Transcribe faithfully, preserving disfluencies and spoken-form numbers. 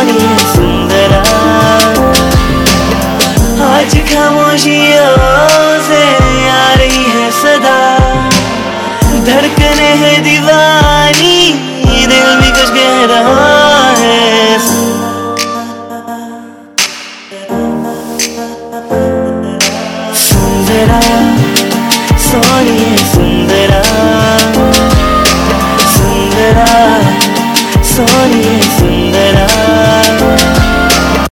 सोनिए सुंदरा। आज खामोशियों से आ रही है सदा, धड़कने है दीवानी, दिल भी कुछ कह रहा है। सुंदरा सोनिए सुंदरा, सुंदरा सोनिए